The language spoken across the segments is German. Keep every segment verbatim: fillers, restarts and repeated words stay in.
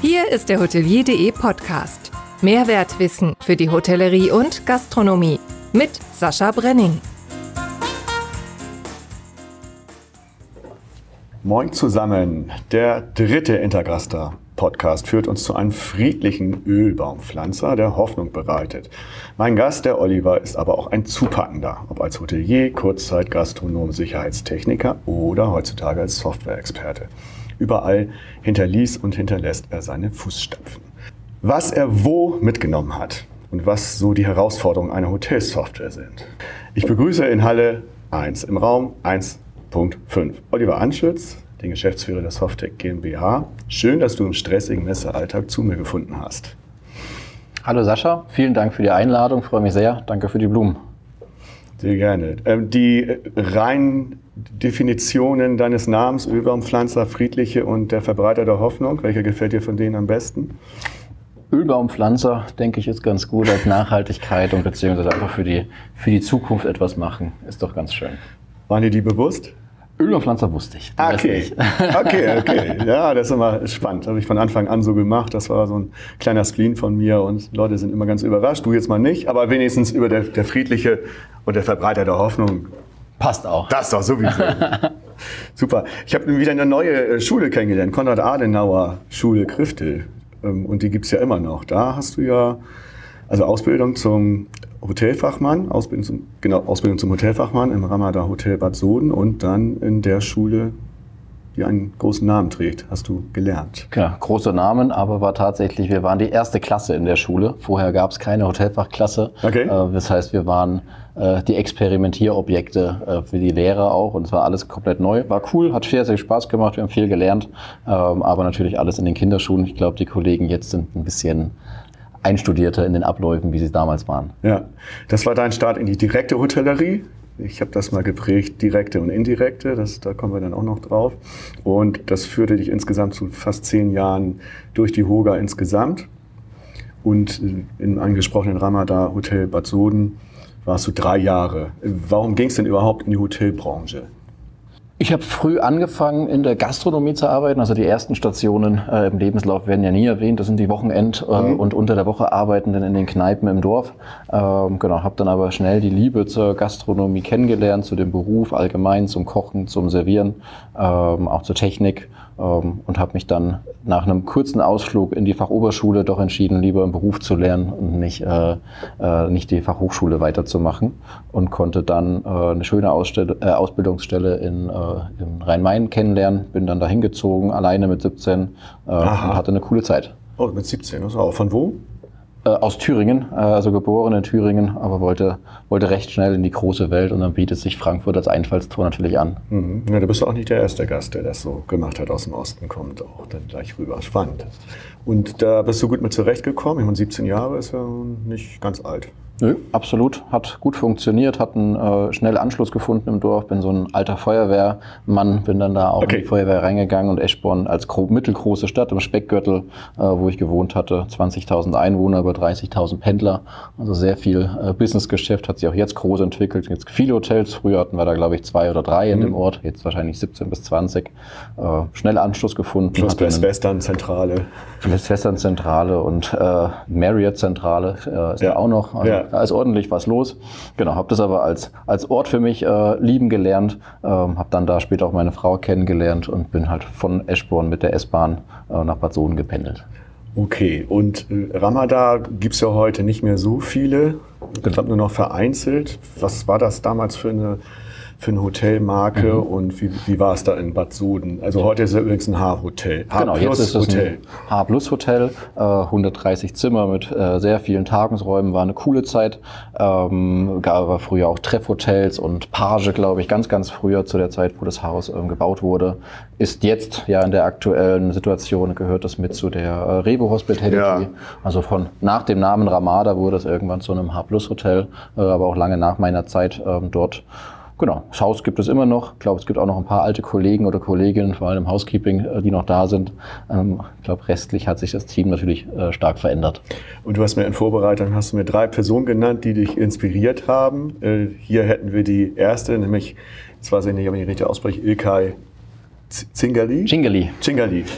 Hier ist der Hotelier punkt de Podcast. Mehrwertwissen für die Hotellerie und Gastronomie mit Sascha Brenning. Moin zusammen. Der dritte Intergasta-Podcast führt uns zu einem friedlichen Ölbaumpflanzer, der Hoffnung bereitet. Mein Gast, der Oliver, ist aber auch ein Zupackender, ob als Hotelier, Kurzzeitgastronom, Sicherheitstechniker oder heutzutage als Softwareexperte. Überall hinterließ und hinterlässt er seine Fußstapfen. Was er wo mitgenommen hat und was so die Herausforderungen einer Hotelsoftware sind. Ich begrüße in Halle eins im Raum eins Punkt fünf Oliver Anschütz, den Geschäftsführer der Softec GmbH. Schön, dass du im stressigen Messealltag zu mir gefunden hast. Hallo Sascha, vielen Dank für die Einladung, freue mich sehr. Danke für die Blumen. Sehr gerne. Die reinen Definitionen deines Namens, Ölbaumpflanzer, Friedliche und der Verbreiter der Hoffnung, welcher gefällt dir von denen am besten? Ölbaumpflanzer, denke ich, ist ganz gut als Nachhaltigkeit und beziehungsweise einfach für die, für die Zukunft etwas machen, ist doch ganz schön. Waren dir die bewusst? Ölbaumpflanzer wusste ich. Okay. okay, okay. Ja, das ist immer spannend. Das habe ich von Anfang an so gemacht. Das war so ein kleiner Spleen von mir und Leute sind immer ganz überrascht. Du jetzt mal nicht, aber wenigstens über der, der Friedliche und der Verbreiter der Hoffnung. Passt auch. Das ist doch sowieso. Super. Ich habe wieder eine neue Schule kennengelernt, Konrad-Adenauer-Schule Kriftel. Und die gibt es ja immer noch. Da hast du ja also Ausbildung zum Hotelfachmann, Ausbildung zum, genau, Ausbildung zum Hotelfachmann im Ramada Hotel Bad Soden und dann in der Schule, die einen großen Namen trägt, hast du gelernt. Genau, großer Namen, aber war tatsächlich, wir waren die erste Klasse in der Schule. Vorher gab es keine Hotelfachklasse. Okay. Äh, das heißt, wir waren äh, die Experimentierobjekte äh, für die Lehrer auch und es war alles komplett neu. War cool, hat sehr, sehr Spaß gemacht, wir haben viel gelernt, ähm, aber natürlich alles in den Kinderschuhen. Ich glaube, die Kollegen jetzt sind ein bisschen einstudierter in den Abläufen, wie sie damals waren. Ja, das war dein Start in die direkte Hotellerie. Ich habe das mal geprägt, direkte und indirekte, das, da kommen wir dann auch noch drauf. Und das führte dich insgesamt zu fast zehn Jahren durch die Hoga insgesamt. Und im angesprochenen Ramada Hotel Bad Soden warst du drei Jahre. Warum ging es denn überhaupt in die Hotelbranche? Ich habe früh angefangen, in der Gastronomie zu arbeiten. Also die ersten Stationen äh, im Lebenslauf werden ja nie erwähnt. Das sind die Wochenend- äh, mhm. und unter der Woche Arbeitenden in den Kneipen im Dorf. Ähm, genau, habe dann aber schnell die Liebe zur Gastronomie kennengelernt, zu dem Beruf allgemein, zum Kochen, zum Servieren, ähm, auch zur Technik. Ähm, und habe mich dann nach einem kurzen Ausflug in die Fachoberschule doch entschieden, lieber einen Beruf zu lernen und nicht, äh, äh, nicht die Fachhochschule weiterzumachen. Und konnte dann äh, eine schöne Ausstelle, äh, Ausbildungsstelle in, äh, in Rhein-Main kennenlernen. Bin dann dahin gezogen, alleine mit siebzehn äh, und hatte eine coole Zeit. Oh, mit siebzehn, das auch. Von wo? Äh, aus Thüringen, äh, also geboren in Thüringen, aber wollte, wollte recht schnell in die große Welt und dann bietet sich Frankfurt als Einfallstor natürlich an. Mhm. Ja, du bist auch nicht der erste Gast, der das so gemacht hat, aus dem Osten kommt, auch dann gleich rüber. Spannend. Und da bist du gut mit zurechtgekommen? Ich meine, siebzehn Jahre ist ja nicht ganz alt. Nö, absolut. Hat gut funktioniert, hat einen äh, schnellen Anschluss gefunden im Dorf. Bin so ein alter Feuerwehrmann, bin dann da auch okay. in die Feuerwehr reingegegangen und Eschborn als gro- mittelgroße Stadt im Speckgürtel, äh, wo ich gewohnt hatte, zwanzigtausend Einwohner, über dreißigtausend Pendler. Also sehr viel äh, Businessgeschäft, hat sich auch jetzt groß entwickelt. Jetzt viele Hotels, früher hatten wir da glaube ich zwei oder drei mhm. in dem Ort, jetzt wahrscheinlich siebzehn bis zwanzig. Äh, schnell Anschluss gefunden. Plus Westwestern-Zentrale. Westwestern-Zentrale und äh, Marriott-Zentrale äh, ist ja. da auch noch. Also, ja. Da ist ordentlich was los. Genau, habe das aber als, als Ort für mich äh, lieben gelernt. Ähm, habe dann da später auch meine Frau kennengelernt und bin halt von Eschborn mit der S-Bahn äh, nach Bad Soden gependelt. Okay, und äh, Ramada gibt es ja heute nicht mehr so viele. Ich glaube nur noch vereinzelt. Was war das damals für eine, für eine Hotelmarke mhm. und wie, wie war es da in Bad Soden? Also heute ist es übrigens ein H-Hotel. H genau, jetzt ist es ein H-Plus-Hotel, äh, hundertdreißig Zimmer mit äh, sehr vielen Tagungsräumen, war eine coole Zeit. Ähm, gab aber früher auch Treffhotels und Page, glaube ich, ganz, ganz früher zu der Zeit, wo das Haus ähm, gebaut wurde. Ist jetzt ja in der aktuellen Situation, gehört das mit zu der äh, Revo Hospitality. Ja. Also von nach dem Namen Ramada wurde es irgendwann zu einem H-Plus-Hotel, äh, aber auch lange nach meiner Zeit ähm, dort. Genau, das Haus gibt es immer noch. Ich glaube, es gibt auch noch ein paar alte Kollegen oder Kolleginnen, vor allem im Housekeeping, die noch da sind. Ich glaube, restlich hat sich das Team natürlich stark verändert. Und du hast mir in Vorbereitung, hast du mir drei Personen genannt, die dich inspiriert haben. Hier hätten wir die erste, nämlich, jetzt weiß ich nicht, ob ich richtig ausspreche, Ilkay Cingali. Cingali. Cingali.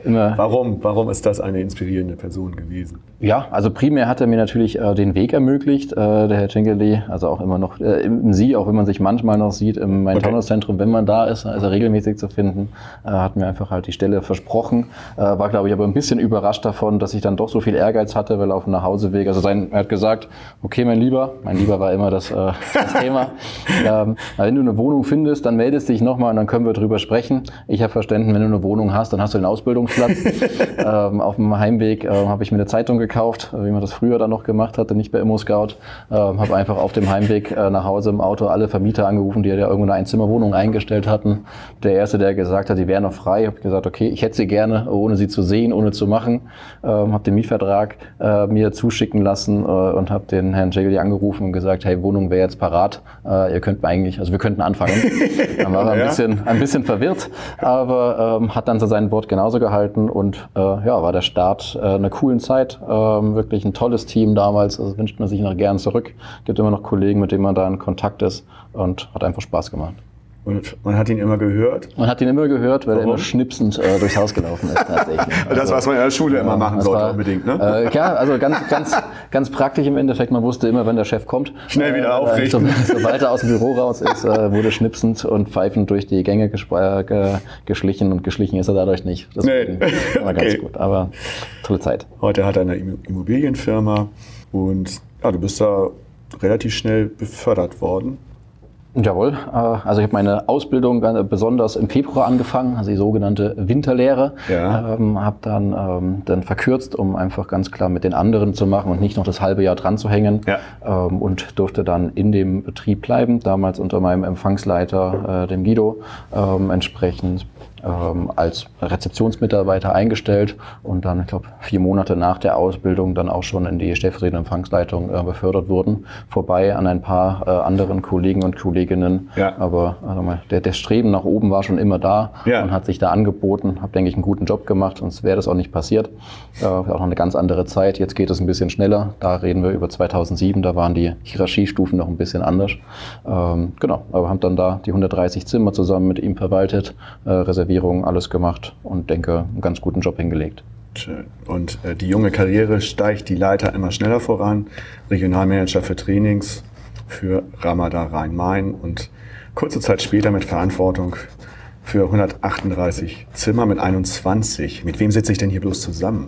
immer... Warum, warum ist das eine inspirierende Person gewesen? Ja, also primär hat er mir natürlich äh, den Weg ermöglicht, äh, der Herr Cengeli, also auch immer noch äh, im Sie, auch wenn man sich manchmal noch sieht im Main-Taunus-Zentrum, wenn man da ist, ist er regelmäßig zu finden, äh, hat mir einfach halt die Stelle versprochen, äh, war glaube ich aber ein bisschen überrascht davon, dass ich dann doch so viel Ehrgeiz hatte, weil auf dem Nachhauseweg, also sein, er hat gesagt, okay mein Lieber, mein Lieber war immer das, äh, das Thema, ähm, wenn du eine Wohnung findest, dann meldest dich nochmal und dann können wir drüber sprechen. Ich habe verstanden, wenn du eine Wohnung hast, dann hast du den Ausbildungsplatz. ähm, auf dem Heimweg äh, habe ich mir eine Zeitung gekauft, wie man das früher dann noch gemacht hatte, nicht bei ImmoScout. Äh, habe einfach auf dem Heimweg äh, nach Hause im Auto alle Vermieter angerufen, die ja irgendwo eine Einzimmerwohnung eingestellt hatten. Der erste, der gesagt hat, die wäre noch frei, habe gesagt, okay, ich hätte sie gerne, ohne sie zu sehen, ohne zu machen. Ähm, habe den Mietvertrag äh, mir zuschicken lassen äh, und habe den Herrn Cengeli angerufen und gesagt, hey, Wohnung wäre jetzt parat. Äh, ihr könnt eigentlich, also wir könnten anfangen. Dann war er ein, ja. bisschen, ein bisschen verwirrt, aber ähm, hat dann zu seinem Wort genauso gehalten und äh, ja, war der Start äh, einer coolen Zeit. Ähm, wirklich ein tolles Team damals, also wünscht man sich noch gern zurück. Gibt immer noch Kollegen, mit denen man da in Kontakt ist und hat einfach Spaß gemacht. Und man hat ihn immer gehört? Man hat ihn immer gehört, weil Warum? er immer schnipsend äh, durchs Haus gelaufen ist. Tatsächlich. Das, also, was man in der Schule ja, immer machen sollte, war, unbedingt, ne? Äh, ja, also ganz, ganz, ganz praktisch im Endeffekt. Man wusste immer, wenn der Chef kommt. Schnell wieder äh, aufrichten. So, sobald er aus dem Büro raus ist, äh, wurde schnipsend und pfeifend durch die Gänge gesp- äh, geschlichen. Und geschlichen ist er dadurch nicht. Das nee. war okay. ganz gut, aber tolle Zeit. Heute hat er eine Immobilienfirma und ja, du bist da relativ schnell befördert worden. Jawohl, also ich habe meine Ausbildung besonders im Februar angefangen, also die sogenannte Winterlehre. Ja. Ähm, habe dann, ähm, dann verkürzt, um einfach ganz klar mit den anderen zu machen und nicht noch das halbe Jahr dran zu hängen. Ja. Ähm, und durfte dann in dem Betrieb bleiben, damals unter meinem Empfangsleiter, äh, dem Guido, ähm, entsprechend ähm, als Rezeptionsmitarbeiter eingestellt und dann, ich glaube, vier Monate nach der Ausbildung dann auch schon in die stellvertretende Empfangsleitung äh, befördert wurden, vorbei an ein paar äh, anderen Kollegen und Kolleginnen. Ja. Aber also mal, der, der Streben nach oben war schon immer da ja. und hat sich da angeboten. Habe, denke ich, einen guten Job gemacht, sonst wäre das auch nicht passiert. Äh, auch noch eine ganz andere Zeit. Jetzt geht es ein bisschen schneller. Da reden wir über zweitausendsieben, da waren die Hierarchiestufen noch ein bisschen anders. Ähm, genau, aber haben dann da die hundertdreißig Zimmer zusammen mit ihm verwaltet, äh, reserviert, alles gemacht und denke, einen ganz guten Job hingelegt. Schön. Und äh, die junge Karriere steigt die Leiter immer schneller voran. Regionalmanager für Trainings für Ramada Rhein-Main und kurze Zeit später mit Verantwortung für hundertachtunddreißig Zimmer mit einundzwanzig. Mit wem sitze ich denn hier bloß zusammen?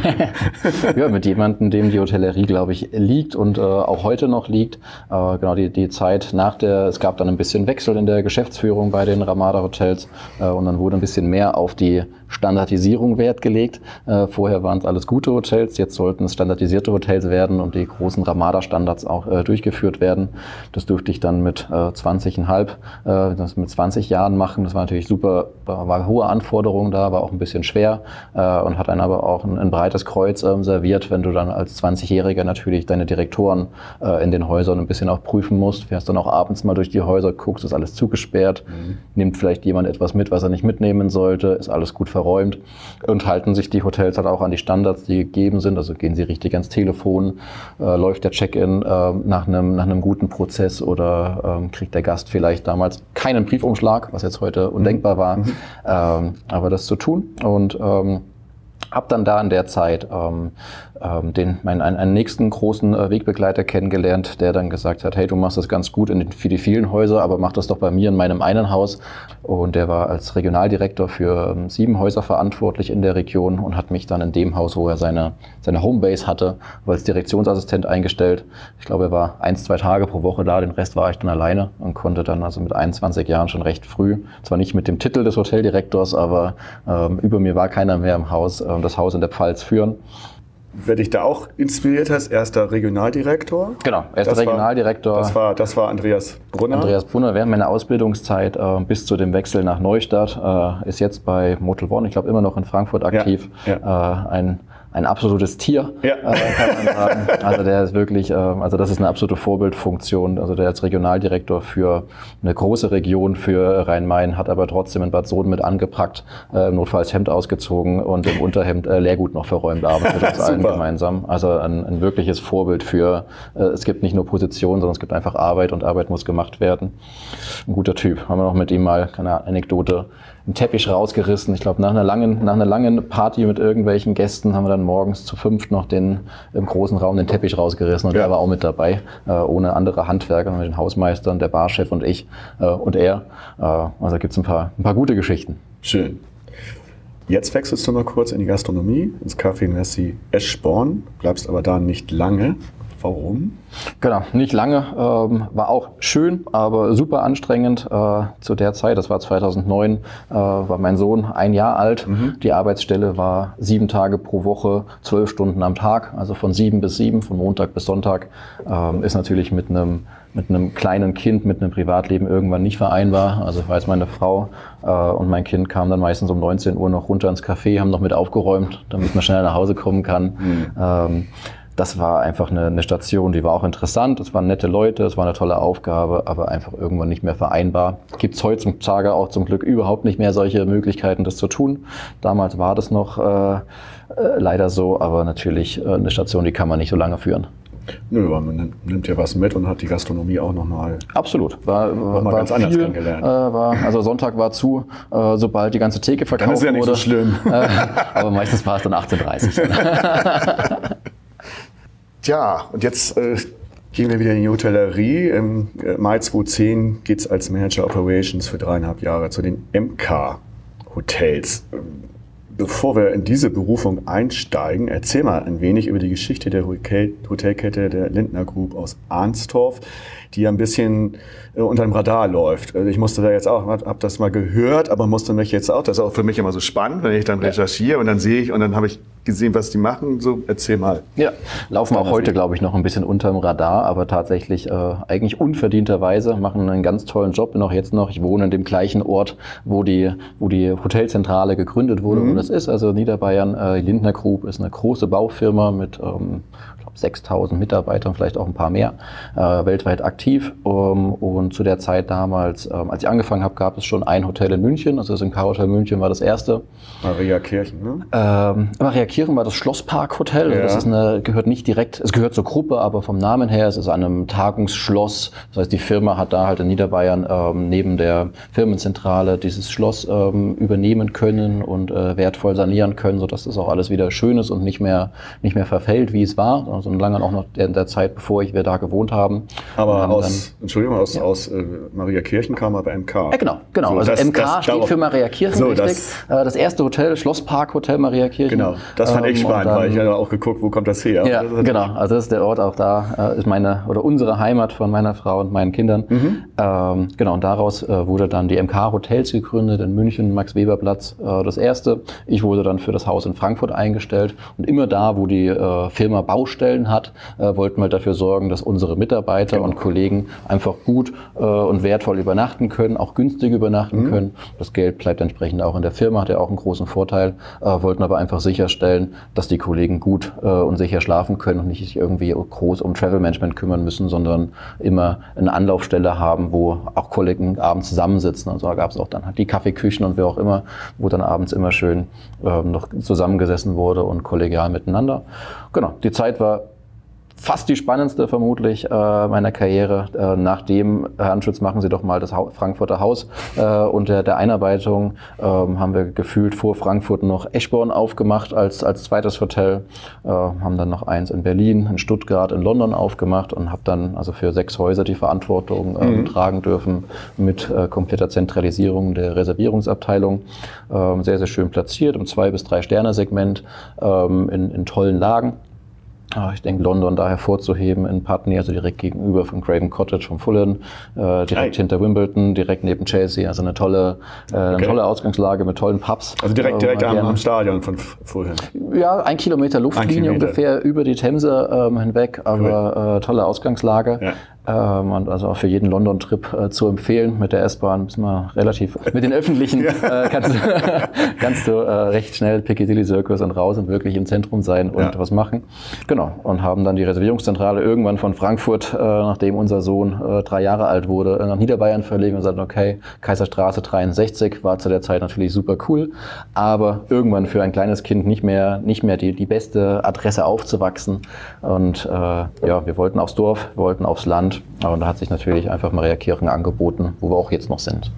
Ja, mit jemandem, dem die Hotellerie, glaube ich, liegt und äh, auch heute noch liegt. Äh, genau die, die Zeit nach der, es gab dann ein bisschen Wechsel in der Geschäftsführung bei den Ramada Hotels äh, und dann wurde ein bisschen mehr auf die Standardisierung Wert gelegt. Äh, vorher waren es alles gute Hotels, jetzt sollten es standardisierte Hotels werden und die großen Ramada-Standards auch äh, durchgeführt werden. Das durfte ich dann mit äh, zwanzig Komma fünf, äh, das mit zwanzig Jahren machen. Das war natürlich super, war, war hohe Anforderungen da, war auch ein bisschen schwer äh, und hat dann aber auch ein, ein breites Kreuz äh, serviert, wenn du dann als zwanzigjähriger natürlich deine Direktoren äh, in den Häusern ein bisschen auch prüfen musst. Fährst dann auch abends mal durch die Häuser, guckst, ist alles zugesperrt, mhm. nimmt vielleicht jemand etwas mit, was er nicht mitnehmen sollte, ist alles gut verräumt und halten sich die Hotels halt auch an die Standards, die gegeben sind. Also gehen sie richtig ans Telefon, äh, läuft der Check-in äh, nach einem nach einem guten Prozess oder äh, kriegt der Gast vielleicht damals keinen Briefumschlag, was jetzt heute undenkbar war, mhm. ähm, aber das zu tun und ähm, habe dann da in der Zeit ähm, ähm, den, meinen, einen, einen nächsten großen äh, Wegbegleiter kennengelernt, der dann gesagt hat, hey, du machst das ganz gut in den, für die vielen Häuser, aber mach das doch bei mir in meinem einen Haus. Und der war als Regionaldirektor für ähm, sieben Häuser verantwortlich in der Region und hat mich dann in dem Haus, wo er seine, seine Homebase hatte, als Direktionsassistent eingestellt. Ich glaube, er war eins, zwei Tage pro Woche da, den Rest war ich dann alleine und konnte dann also mit einundzwanzig Jahren schon recht früh, zwar nicht mit dem Titel des Hoteldirektors, aber ähm, über mir war keiner mehr im Haus, ähm, das Haus in der Pfalz führen. Wer dich da auch inspiriert hast, erster Regionaldirektor? Genau, erster das Regionaldirektor. War, das, war, das war Andreas Brunner. Andreas Brunner während meiner Ausbildungszeit äh, bis zu dem Wechsel nach Neustadt, äh, ist jetzt bei Motel One, ich glaube immer noch in Frankfurt aktiv, ja, ja. Äh, ein ein absolutes Tier, ja. äh, kann man sagen. Also der ist wirklich, äh, also das ist eine absolute Vorbildfunktion. Also der als Regionaldirektor für eine große Region für Rhein-Main hat aber trotzdem in Bad Soden mit angepackt, äh, im Notfall das Hemd ausgezogen und im Unterhemd äh, Leergut noch verräumt abends mit uns allen gemeinsam. Also ein, ein wirkliches Vorbild für, äh, es gibt nicht nur Position, sondern es gibt einfach Arbeit und Arbeit muss gemacht werden. Ein guter Typ. Haben wir noch mit ihm mal, keine Anekdote, einen Teppich rausgerissen. Ich glaube, nach einer langen, nach einer langen Party mit irgendwelchen Gästen haben wir dann morgens zu fünft noch den, im großen Raum den Teppich rausgerissen und ja. er war auch mit dabei, äh, ohne andere Handwerker, mit den Hausmeistern, der Barchef und ich äh, und er. Äh, also gibt es ein paar, ein paar gute Geschichten. Schön. Jetzt wechselst du mal kurz in die Gastronomie, ins Café Merci Eschborn, bleibst aber da nicht lange. Warum? Genau, nicht lange, ähm, war auch schön, aber super anstrengend äh, zu der Zeit, das war zweitausendneun, äh, war mein Sohn ein Jahr alt. Mhm. Die Arbeitsstelle war sieben Tage pro Woche, zwölf Stunden am Tag, also von sieben bis sieben, von Montag bis Sonntag. Ähm, ist natürlich mit einem mit einem kleinen Kind, mit einem Privatleben irgendwann nicht vereinbar. Also ich weiß, meine Frau äh, und mein Kind kamen dann meistens um neunzehn Uhr noch runter ins Café, haben noch mit aufgeräumt, damit man schnell nach Hause kommen kann. Mhm. Ähm, Das war einfach eine, eine Station, die war auch interessant, es waren nette Leute, es war eine tolle Aufgabe, aber einfach irgendwann nicht mehr vereinbar. Gibt es heutzutage auch zum Glück überhaupt nicht mehr solche Möglichkeiten, das zu tun. Damals war das noch äh, äh, leider so, aber natürlich äh, eine Station, die kann man nicht so lange führen. Nö, aber man nimmt ja was mit und hat die Gastronomie auch nochmal. Absolut, war, war, war ganz viel, anders kennengelernt. Äh, war, also Sonntag war zu, äh, sobald die ganze Theke verkauft wurde. Das ist ja nicht wurde. so schlimm. Äh, aber meistens war es dann achtzehn Uhr dreißig. Tja, und jetzt äh, gehen wir wieder in die Hotellerie. Im Mai zweitausendzehn geht es als Manager Operations für dreieinhalb Jahre zu den M K Hotels. Bevor wir in diese Berufung einsteigen, erzähl mal ein wenig über die Geschichte der Hotelkette der Lindner Group aus Arnstorf, die ja ein bisschen äh, unter dem Radar läuft. Also ich musste da jetzt auch, habe das mal gehört, aber musste mich jetzt auch, das ist auch für mich immer so spannend, wenn ich dann recherchiere und dann sehe ich und dann habe ich gesehen, was die machen. So, erzähl mal. Ja, laufen auch heute, glaube ich, noch ein bisschen unterm Radar, aber tatsächlich äh, eigentlich unverdienterweise, machen einen ganz tollen Job, bin auch jetzt noch. Ich wohne in dem gleichen Ort, wo die, wo die Hotelzentrale gegründet wurde, mhm. wo das ist, also Niederbayern. Äh, Lindner Group ist eine große Baufirma mit ähm, sechstausend Mitarbeitern, vielleicht auch ein paar mehr, äh, weltweit aktiv. Um, und zu der Zeit damals, ähm, als ich angefangen habe, gab es schon ein Hotel in München, also das M K Hotel München war das erste. Mariakirchen, ne? Ähm, Mariakirchen war das Schlosspark Hotel, also ja. das ist eine, gehört nicht direkt, es gehört zur Gruppe, aber vom Namen her, es ist an einem Tagungsschloss. Das heißt, die Firma hat da halt in Niederbayern ähm, neben der Firmenzentrale dieses Schloss ähm, übernehmen können und äh, wertvoll sanieren können, sodass das auch alles wieder schön ist und nicht mehr, nicht mehr verfällt, wie es war. Also lange auch noch in der Zeit, bevor ich wir da gewohnt haben. Aber haben aus, dann, Entschuldigung, aus, ja. aus äh, Mariakirchen kam aber M K. Ja, genau, genau. So, also das, M K das, steht darauf, für Mariakirchen, so, richtig. Das, das erste Hotel, Schlosspark Hotel Mariakirchen. Genau, das fand ähm, ich spannend, dann, weil ich habe auch geguckt, wo kommt das her. Ja, das genau, also das ist der Ort, auch da äh, ist meine, oder unsere Heimat von meiner Frau und meinen Kindern. Mhm. Ähm, genau, und daraus äh, wurde dann die M K Hotels gegründet in München, Max-Weber-Platz, äh, das erste. Ich wurde dann für das Haus in Frankfurt eingestellt und immer da, wo die äh, Firma Baustellen hat, äh, wollten wir dafür sorgen, dass unsere Mitarbeiter genau. und Kollegen einfach gut äh, und wertvoll übernachten können, auch günstig übernachten mhm. können. Das Geld bleibt entsprechend auch in der Firma, hat ja auch einen großen Vorteil, äh, wollten aber einfach sicherstellen, dass die Kollegen gut äh, und sicher schlafen können und nicht sich irgendwie groß um Travel Management kümmern müssen, sondern immer eine Anlaufstelle haben, wo auch Kollegen abends zusammensitzen. Also da gab es auch dann halt die Kaffeeküchen und wer auch immer, wo dann abends immer schön äh, noch zusammengesessen wurde und kollegial miteinander. Genau, die Zeit war fast die spannendste vermutlich äh, meiner Karriere. Äh, nach dem Herr Anschütz, machen Sie doch mal das ha- Frankfurter Haus. Äh, und der, der Einarbeitung äh, haben wir gefühlt vor Frankfurt noch Eschborn aufgemacht als, als zweites Hotel. Äh, haben dann noch eins in Berlin, in Stuttgart, in London aufgemacht und habe dann also für sechs Häuser die Verantwortung äh, mhm. tragen dürfen mit äh, kompletter Zentralisierung der Reservierungsabteilung. Äh, sehr, sehr schön platziert im zwei- bis drei Sterne Segment äh, in, in tollen Lagen. Ich denke, London da hervorzuheben in Putney, also direkt gegenüber von Craven Cottage vom Fulham, äh, direkt Hi. hinter Wimbledon, direkt neben Chelsea, also eine tolle, äh, eine okay. tolle Ausgangslage mit tollen Pubs. Also direkt, direkt am, am Stadion von Fulham? Ja, ein Kilometer Luftlinie ein Kilometer. ungefähr über die Themse ähm, hinweg, aber cool. äh, tolle Ausgangslage. Ja. Ähm, und also auch für jeden London-Trip äh, zu empfehlen. Mit der S-Bahn müssen wir relativ, mit den Öffentlichen äh, kannst, kannst du äh, recht schnell Piccadilly Circus und raus und wirklich im Zentrum sein und ja. was machen. Genau. Und haben dann die Reservierungszentrale irgendwann von Frankfurt, äh, nachdem unser Sohn äh, drei Jahre alt wurde, nach Niederbayern verlegen und gesagt, okay, Kaiserstraße dreiundsechzig war zu der Zeit natürlich super cool, aber irgendwann für ein kleines Kind nicht mehr, nicht mehr die, die beste Adresse aufzuwachsen. Und äh, ja, wir wollten aufs Dorf, wir wollten aufs Land. Und da hat sich natürlich einfach Mariakirchen angeboten, wo wir auch jetzt noch sind.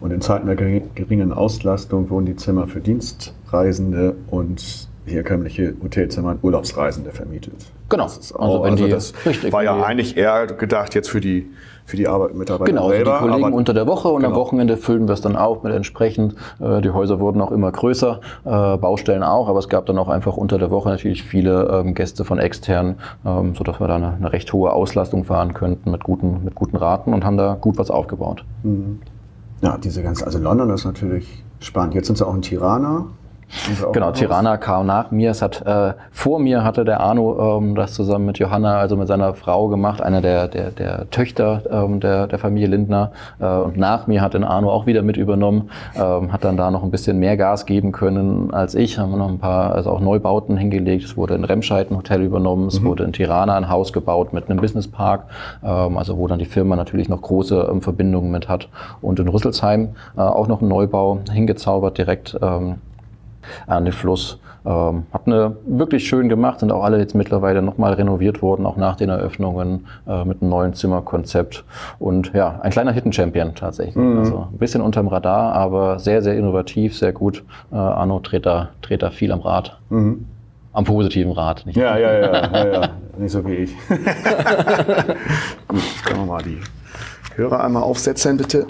Und in Zeiten der geringen Auslastung wurden die Zimmer für Dienstreisende und herkömmliche Hotelzimmer an Urlaubsreisende vermietet. Genau. Das ist auch, also wenn also die, das richtig, war ja eigentlich eher gedacht jetzt für die, für die Arbeit, Mitarbeiter genau, selber. Genau, die Kollegen aber, unter der Woche und genau. am Wochenende füllen wir es dann auf mit entsprechend. Äh, die Häuser wurden auch immer größer, äh, Baustellen auch, aber es gab dann auch einfach unter der Woche natürlich viele ähm, Gäste von extern, ähm, sodass wir da eine, eine recht hohe Auslastung fahren könnten mit guten, mit guten Raten und haben da gut was aufgebaut. Mhm. Ja, diese ganze, also London ist natürlich spannend. Jetzt sind sie auch in Tirana. Genau, Tirana kam nach mir. Es hat, äh, vor mir hatte der Arno ähm, das zusammen mit Johanna, also mit seiner Frau gemacht, einer der, der, der Töchter ähm, der, der Familie Lindner. Äh, und nach mir hat den Arno auch wieder mit übernommen, ähm, hat dann da noch ein bisschen mehr Gas geben können als ich. Haben wir noch ein paar, also auch Neubauten hingelegt. Es wurde in Remscheid ein Hotel übernommen, es mhm. wurde in Tirana ein Haus gebaut mit einem Businesspark, ähm, also wo dann die Firma natürlich noch große ähm, Verbindungen mit hat. Und in Rüsselsheim äh, auch noch ein Neubau hingezaubert, direkt ähm, an den Fluss. Ähm, hat eine wirklich schön gemacht, sind auch alle jetzt mittlerweile nochmal renoviert worden, auch nach den Eröffnungen äh, mit einem neuen Zimmerkonzept. Und ja, ein kleiner Hidden Champion tatsächlich. Mhm. Also ein bisschen unterm Radar, aber sehr, sehr innovativ, sehr gut. Äh, Arno dreht da, dreht da viel am Rad. Mhm. Am positiven Rad. Nicht ja, ja, ja, ja, ja, nicht so wie ich. Gut, jetzt können wir mal die Hörer einmal aufsetzen, bitte.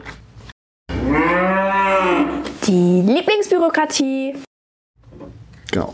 Die Lieblingsbürokratie. Genau.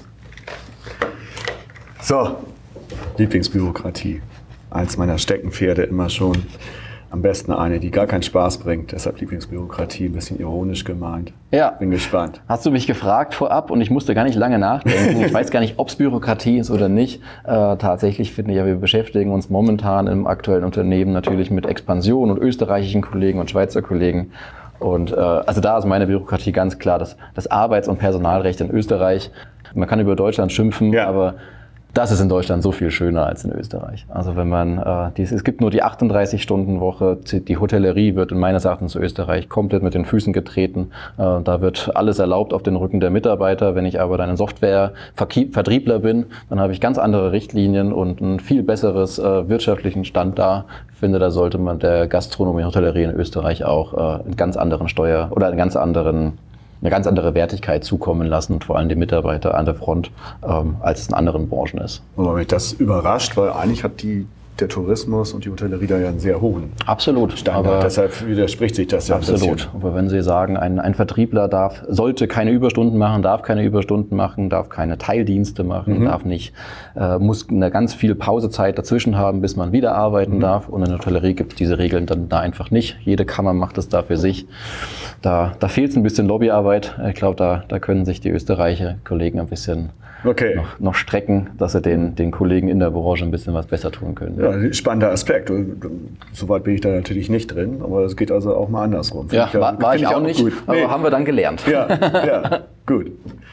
So, Lieblingsbürokratie. Eins meiner Steckenpferde immer schon. Am besten eine, die gar keinen Spaß bringt. Deshalb Lieblingsbürokratie, ein bisschen ironisch gemeint. Ja. Bin gespannt. Hast du mich gefragt vorab und ich musste gar nicht lange nachdenken. Ich weiß gar nicht, ob es Bürokratie ist oder nicht. Äh, tatsächlich finde ich ja, wir beschäftigen uns momentan im aktuellen Unternehmen natürlich mit Expansion und österreichischen Kollegen und Schweizer Kollegen. Und äh, also da ist meine Bürokratie ganz klar, das, das Arbeits- und Personalrecht in Österreich. Man kann über Deutschland schimpfen, ja. aber das ist in Deutschland so viel schöner als in Österreich. Also wenn man, äh, dies, es gibt nur die achtunddreißig-Stunden-Woche, die Hotellerie wird in meines Erachtens in Österreich komplett mit den Füßen getreten. Äh, da wird alles erlaubt auf den Rücken der Mitarbeiter. Wenn ich aber dann ein Software-Vertriebler bin, dann habe ich ganz andere Richtlinien und ein viel besseres äh, wirtschaftlichen Stand da. Ich finde, da sollte man der Gastronomie und Hotellerie in Österreich auch äh, einen ganz anderen Steuer- oder einen ganz anderen eine ganz andere Wertigkeit zukommen lassen und vor allem die Mitarbeiter an der Front, ähm, als es in anderen Branchen ist. Aber mich das überrascht, weil eigentlich hat die, der Tourismus und die Hotellerie da ja einen sehr hohen absolut, Standard. Aber deshalb widerspricht sich das ja absolut. ein bisschen. Aber wenn Sie sagen, ein, ein Vertriebler darf, sollte keine Überstunden machen, darf keine Überstunden machen, darf keine Teildienste machen, mhm. darf nicht, äh, muss eine ganz viel Pausezeit dazwischen haben, bis man wieder arbeiten mhm. darf. Und in der Hotellerie gibt es diese Regeln dann da einfach nicht. Jede Kammer macht es da für sich. Da, da fehlt es ein bisschen Lobbyarbeit. Ich glaube, da, da können sich die österreichischen Kollegen ein bisschen okay. noch, noch strecken, dass sie den, den Kollegen in der Branche ein bisschen was besser tun können. Ja, spannender Aspekt. Soweit bin ich da natürlich nicht drin, aber es geht also auch mal andersrum. Ja, ja, war, war ich, ich auch nicht, gut. aber nee. haben wir dann gelernt. Ja, ja, gut.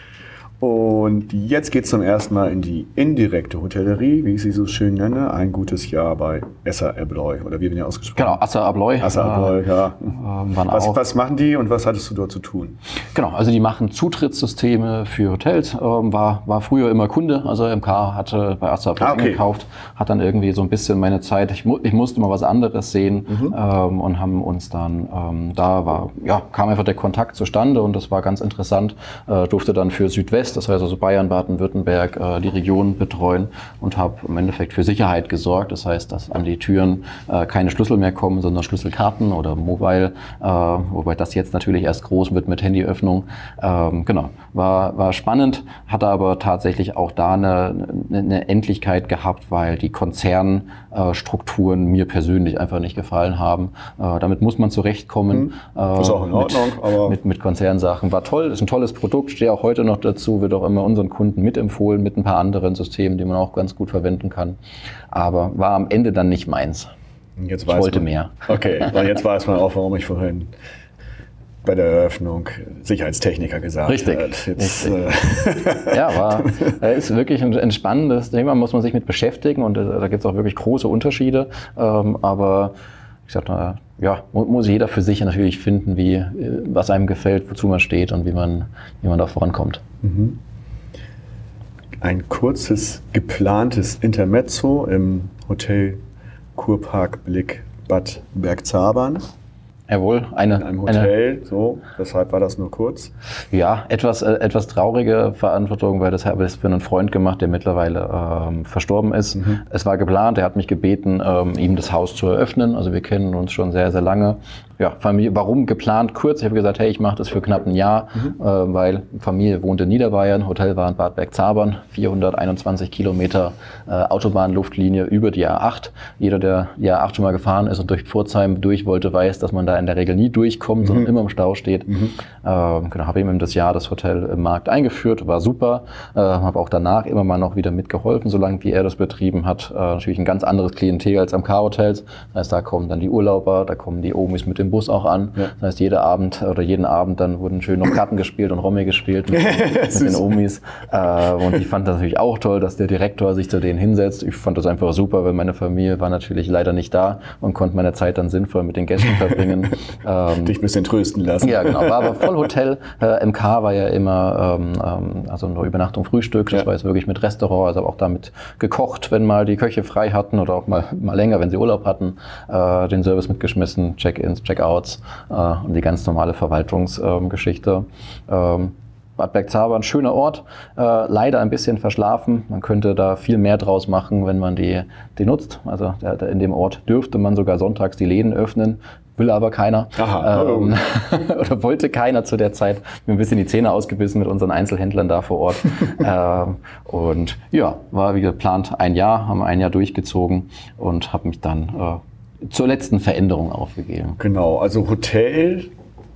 Und jetzt geht es zum ersten Mal in die indirekte Hotellerie, wie ich sie so schön nenne. Ein gutes Jahr bei Assa Abloy, oder wie werden ja ausgesprochen? Genau, Assa Abloy. Assa Abloy, äh, ja. Äh, was, was machen die und was hattest du dort zu tun? Genau, also die machen Zutrittssysteme für Hotels. Ähm, war, war früher immer Kunde, also M K hatte bei Assa Abloy ah, okay. gekauft, hat dann irgendwie so ein bisschen meine Zeit, ich, mu- ich musste mal was anderes sehen mhm. ähm, und haben uns dann, ähm, da war, ja, kam einfach der Kontakt zustande und das war ganz interessant. Äh, durfte dann für Südwest, das heißt also Bayern, Baden-Württemberg, äh, die Region betreuen und habe im Endeffekt für Sicherheit gesorgt. Das heißt, dass an die Türen äh, keine Schlüssel mehr kommen, sondern Schlüsselkarten oder Mobile, äh, wobei das jetzt natürlich erst groß wird mit Handyöffnung. Ähm, genau, war, war spannend, hatte aber tatsächlich auch da eine, eine Endlichkeit gehabt, weil die Konzernstrukturen mir persönlich einfach nicht gefallen haben. Äh, damit muss man zurechtkommen. Hm. Ist auch in Ordnung. Mit, aber mit, mit Konzernsachen. War toll, ist ein tolles Produkt, stehe auch heute noch dazu, wird auch immer unseren Kunden mitempfohlen mit ein paar anderen Systemen, die man auch ganz gut verwenden kann. Aber war am Ende dann nicht meins. Jetzt ich wollte man, mehr. Okay, und jetzt weiß man auch, warum ich vorhin bei der Eröffnung Sicherheitstechniker gesagt habe. Richtig. Jetzt, Richtig. Äh ja, war, ist wirklich ein, ein spannendes Thema, muss man sich mit beschäftigen und äh, da gibt es auch wirklich große Unterschiede. Ähm, aber ich sag mal, ja, muss jeder für sich natürlich finden, wie, was einem gefällt, wozu man steht und wie man, wie man da vorankommt. Mhm. Ein kurzes, geplantes Intermezzo im Hotel Kurpark Blick Bad Bergzabern. Jawohl, eine, in einem Hotel, eine, so, weshalb war das nur kurz? Ja, etwas, äh, etwas traurige Verantwortung, weil das habe ich für einen Freund gemacht, der mittlerweile ähm, verstorben ist. Mhm. Es war geplant, er hat mich gebeten, ähm, ihm das Haus zu eröffnen. Also wir kennen uns schon sehr, sehr lange. Ja, Familie, warum geplant kurz? Ich habe gesagt, hey, ich mache das für knapp ein Jahr, mhm. äh, weil Familie wohnt in Niederbayern, Hotel war in Bad Bergzabern, vierhunderteinundzwanzig Kilometer äh, Autobahnluftlinie über die A acht. Jeder, der die A acht schon mal gefahren ist und durch Pforzheim durch wollte, weiß, dass man da in der Regel nie durchkommt, mhm. sondern immer im Stau steht. Mhm. Äh, genau, habe ihm das Jahr das Hotel im Markt eingeführt, war super. Äh, habe auch danach immer mal noch wieder mitgeholfen, solange wie er das betrieben hat. Äh, natürlich ein ganz anderes Klientel als am K-Hotels. Das heißt, da kommen dann die Urlauber, da kommen die Omis mit dem Bus auch an. Ja. Das heißt, jeder Abend oder jeden Abend dann wurden schön noch Karten gespielt und Romme gespielt mit, mit den Omis. Äh, und ich fand das natürlich auch toll, dass der Direktor sich zu denen hinsetzt. Ich fand das einfach super, weil meine Familie war natürlich leider nicht da und konnte meine Zeit dann sinnvoll mit den Gästen verbringen. ähm, Dich ein bisschen trösten lassen. Ja, genau. War aber Vollhotel. Äh, M K war ja immer ähm, also nur Übernachtung, Frühstück. Das ja. war jetzt wirklich mit Restaurant, also auch damit gekocht, wenn mal die Köche frei hatten oder auch mal, mal länger, wenn sie Urlaub hatten. Äh, den Service mitgeschmissen, Check-ins, Check-outs äh, und die ganz normale Verwaltungsgeschichte. Ähm, Bad Bergzabern, schöner Ort, äh, leider ein bisschen verschlafen. Man könnte da viel mehr draus machen, wenn man die, die nutzt. Also der, der, in dem Ort dürfte man sogar sonntags die Läden öffnen. Will aber keiner. Aha, ähm, oder wollte keiner zu der Zeit. Wir haben ein bisschen die Zähne ausgebissen mit unseren Einzelhändlern da vor Ort. ähm, und ja, war wie geplant ein Jahr, haben ein Jahr durchgezogen und habe mich dann äh, zur letzten Veränderung aufgegeben. Genau, also Hotel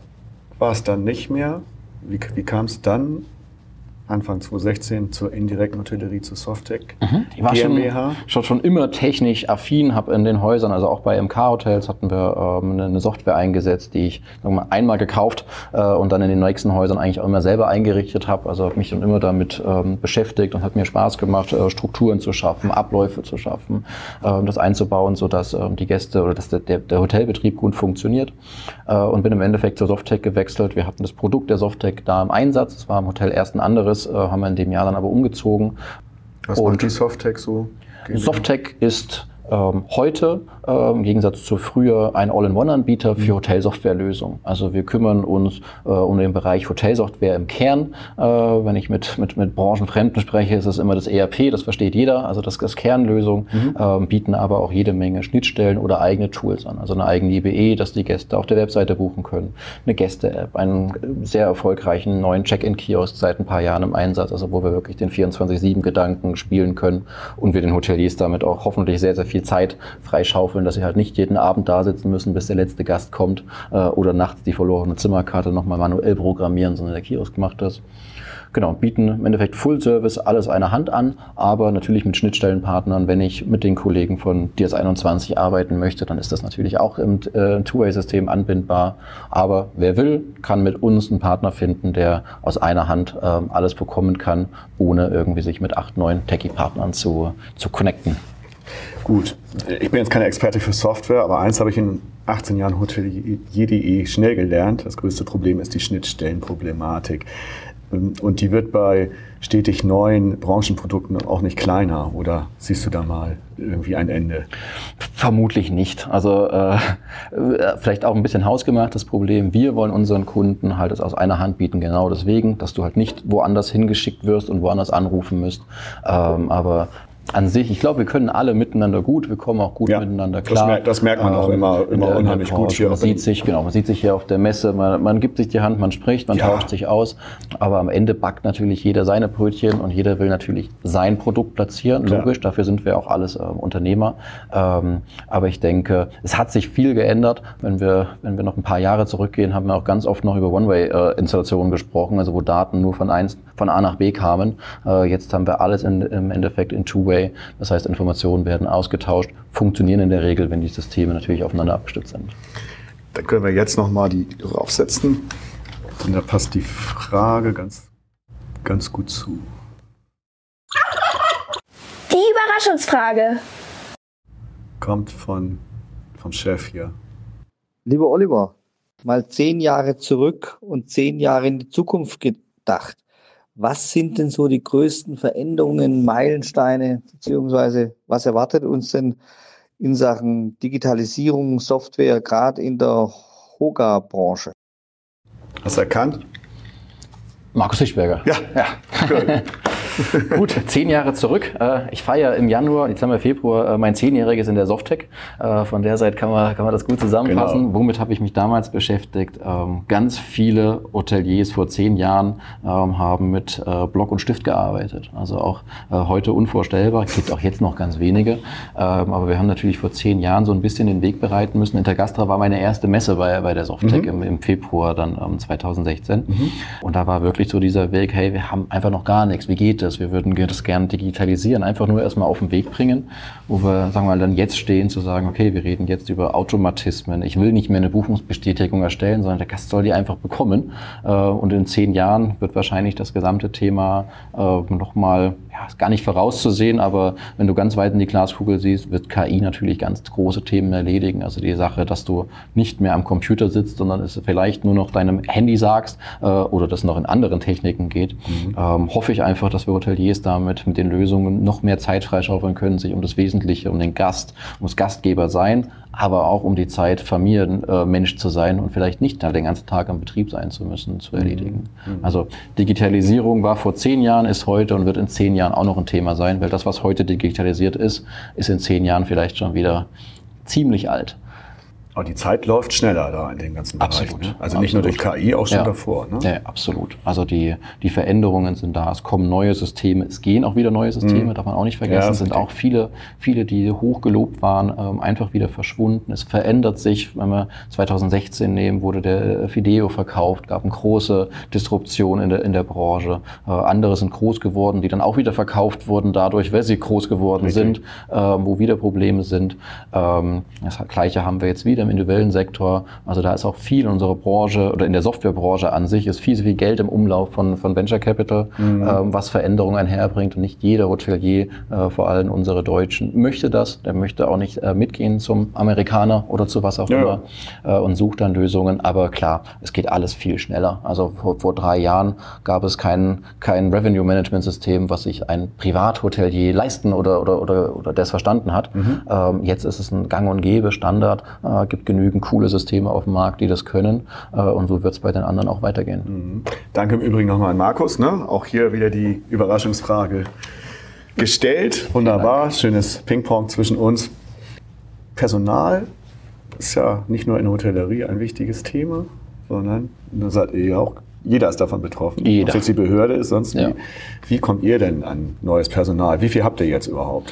war es dann nicht mehr. Wie, wie kam es dann? Anfang zwanzig sechzehn zur indirekten Hotellerie, zu Softec. Mhm. Ich war schon, schon, schon immer technisch affin, habe in den Häusern, also auch bei M K-Hotels hatten wir ähm, eine Software eingesetzt, die ich sagen wir mal, einmal gekauft äh, und dann in den nächsten Häusern eigentlich auch immer selber eingerichtet habe. Also habe mich dann immer damit ähm, beschäftigt und hat mir Spaß gemacht, äh, Strukturen zu schaffen, Abläufe zu schaffen, äh, das einzubauen, sodass äh, die Gäste oder dass der, der, der Hotelbetrieb gut funktioniert. Äh, und bin im Endeffekt zur Softec gewechselt. Wir hatten das Produkt der Softec da im Einsatz. Es war im Hotel erst ein anderes. Haben wir in dem Jahr dann aber umgezogen. Was macht die Softec so? Softec ist ähm, heute äh, im Gegensatz zu früher ein All-in-One-Anbieter für Hotelsoftwarelösungen. Also wir kümmern uns äh, um den Bereich Hotelsoftware im Kern. Äh, wenn ich mit, mit, mit Branchenfremden spreche, ist es immer das E R P, das versteht jeder, also das ist Kernlösung, mhm. äh, bieten aber auch jede Menge Schnittstellen oder eigene Tools an. Also eine eigene I B E, dass die Gäste auf der Webseite buchen können, eine Gäste-App, einen sehr erfolgreichen neuen Check-in-Kiosk seit ein paar Jahren im Einsatz, also wo wir wirklich den vierundzwanzig sieben Gedanken spielen können und wir den Hoteliers damit auch hoffentlich sehr, sehr viel Zeit freischaufeln, dass sie halt nicht jeden Abend da sitzen müssen, bis der letzte Gast kommt äh, oder nachts die verlorene Zimmerkarte nochmal manuell programmieren, sondern der Kiosk macht das. Genau, bieten im Endeffekt Full Service alles einer Hand an, aber natürlich mit Schnittstellenpartnern. Wenn ich mit den Kollegen von D I A S einundzwanzig arbeiten möchte, dann ist das natürlich auch im äh, Two-Way-System anbindbar. Aber wer will, kann mit uns einen Partner finden, der aus einer Hand äh, alles bekommen kann, ohne irgendwie sich mit acht, neun Techie-Partnern zu, zu connecten. Gut, ich bin jetzt keine Experte für Software, aber eins habe ich in achtzehn Jahren Hotelier punkt de schnell gelernt. Das größte Problem ist die Schnittstellenproblematik. Und die wird bei stetig neuen Branchenprodukten auch nicht kleiner. Oder siehst du da mal irgendwie ein Ende? Vermutlich nicht. Also äh, vielleicht auch ein bisschen hausgemachtes Problem. Wir wollen unseren Kunden halt es aus einer Hand bieten. Genau deswegen, dass du halt nicht woanders hingeschickt wirst und woanders anrufen müsst. Ähm, aber an sich, ich glaube, wir können alle miteinander gut, wir kommen auch gut ja, miteinander klar. Das merkt, das merkt man auch ähm, immer, immer der, unheimlich gut hier. Man sieht sich, genau, man sieht sich hier auf der Messe, man, man gibt sich die Hand, man spricht, man ja. tauscht sich aus, aber am Ende backt natürlich jeder seine Brötchen und jeder will natürlich sein Produkt platzieren, klar. Logisch, dafür sind wir auch alles äh, Unternehmer. Ähm, aber ich denke, es hat sich viel geändert. Wenn wir, wenn wir noch ein paar Jahre zurückgehen, haben wir auch ganz oft noch über One-Way-Installationen äh, gesprochen, also wo Daten nur von, eins, von A nach B kamen. Äh, jetzt haben wir alles in, im Endeffekt in Two-Way. Das heißt, Informationen werden ausgetauscht, funktionieren in der Regel, wenn die Systeme natürlich aufeinander abgestimmt sind. Dann können wir jetzt nochmal die draufsetzen. Und da passt die Frage ganz, ganz gut zu. Die Überraschungsfrage kommt von, vom Chef hier. Lieber Oliver, mal zehn Jahre zurück und zehn Jahre in die Zukunft gedacht. Was sind denn so die größten Veränderungen, Meilensteine, beziehungsweise was erwartet uns denn in Sachen Digitalisierung, Software, gerade in der Hoga-Branche? Hast du erkannt? Markus Fischberger. Ja, ja. Gut. Gut, zehn Jahre zurück. Ich feiere im Januar, jetzt haben wir Februar, mein Zehnjähriges in der Softec. Von der Seite kann man, kann man das gut zusammenfassen. Genau. Womit habe ich mich damals beschäftigt? Ganz viele Hoteliers vor zehn Jahren haben mit Block und Stift gearbeitet. Also auch heute unvorstellbar, gibt auch jetzt noch ganz wenige. Aber wir haben natürlich vor zehn Jahren so ein bisschen den Weg bereiten müssen. Intergastra war meine erste Messe bei, bei der Softec mhm. im, im Februar dann zweitausendsechzehn. Mhm. Und da war wirklich so dieser Weg, hey, wir haben einfach noch gar nichts. Wie geht das? Wir würden das gerne digitalisieren, einfach nur erstmal auf den Weg bringen, wo wir, sagen wir mal, dann jetzt stehen, zu sagen, okay, wir reden jetzt über Automatismen. Ich will nicht mehr eine Buchungsbestätigung erstellen, sondern der Gast soll die einfach bekommen. Und in zehn Jahren wird wahrscheinlich das gesamte Thema nochmal, ja, ist gar nicht vorauszusehen, aber wenn du ganz weit in die Glaskugel siehst, wird K I natürlich ganz große Themen erledigen. Also die Sache, dass du nicht mehr am Computer sitzt, sondern es vielleicht nur noch deinem Handy sagst oder das noch in anderen Techniken geht, mhm. ähm, hoffe ich einfach, dass wir Hoteliers damit mit den Lösungen noch mehr Zeit freischaufeln können, sich um das Wesentliche, um den Gast, um das Gastgeber sein, aber auch um die Zeit, Familienmensch äh, zu sein und vielleicht nicht den ganzen Tag am Betrieb sein zu müssen, zu erledigen. Mhm. Also Digitalisierung war vor zehn Jahren, ist heute und wird in zehn Jahren auch noch ein Thema sein, weil das, was heute digitalisiert ist, ist in zehn Jahren vielleicht schon wieder ziemlich alt. Aber die Zeit läuft schneller da in den ganzen Bereichen. Absolut. Ne? Also absolut. Nicht nur durch K I, auch schon ja. davor. Ne? Ja, absolut. Also die, die Veränderungen sind da. Es kommen neue Systeme. Es gehen auch wieder neue Systeme, mhm. darf man auch nicht vergessen. Ja, es sind auch viele, viele, die hochgelobt waren, ähm, einfach wieder verschwunden. Es verändert sich. Wenn wir zweitausendsechzehn nehmen, wurde der Fideo verkauft, gab eine große Disruption in der, in der Branche. Äh, andere sind groß geworden, die dann auch wieder verkauft wurden dadurch, weil sie groß geworden Richtig. sind, äh, wo wieder Probleme sind. Ähm, das Gleiche haben wir jetzt wieder im individuellen Sektor. Also da ist auch viel in unserer Branche oder in der Softwarebranche an sich ist viel, viel Geld im Umlauf von, von Venture Capital, mhm. ähm, was Veränderungen einherbringt. Und nicht jeder Hotelier, äh, vor allem unsere Deutschen, möchte das. Der möchte auch nicht äh, mitgehen zum Amerikaner oder zu was auch ja. immer äh, und sucht dann Lösungen. Aber klar, es geht alles viel schneller. Also vor, vor drei Jahren gab es kein, kein Revenue-Management-System, was sich ein Privathotelier leisten oder, oder, oder, oder das verstanden hat. Mhm. Ähm, jetzt ist es ein Gang und Gäbe, Standard, äh, gibt genügend coole Systeme auf dem Markt, die das können. Äh, und so wird es bei den anderen auch weitergehen. Mhm. Danke im Übrigen nochmal an Markus. Ne? Auch hier wieder die Überraschungsfrage gestellt. Wunderbar, schönes Ping-Pong zwischen uns. Personal ist ja nicht nur in der Hotellerie ein wichtiges Thema, sondern da seid ihr ja auch, jeder ist davon betroffen. Jeder. Ob jetzt die Behörde ist, sonst ja. wie. Wie kommt ihr denn an neues Personal? Wie viel habt ihr jetzt überhaupt?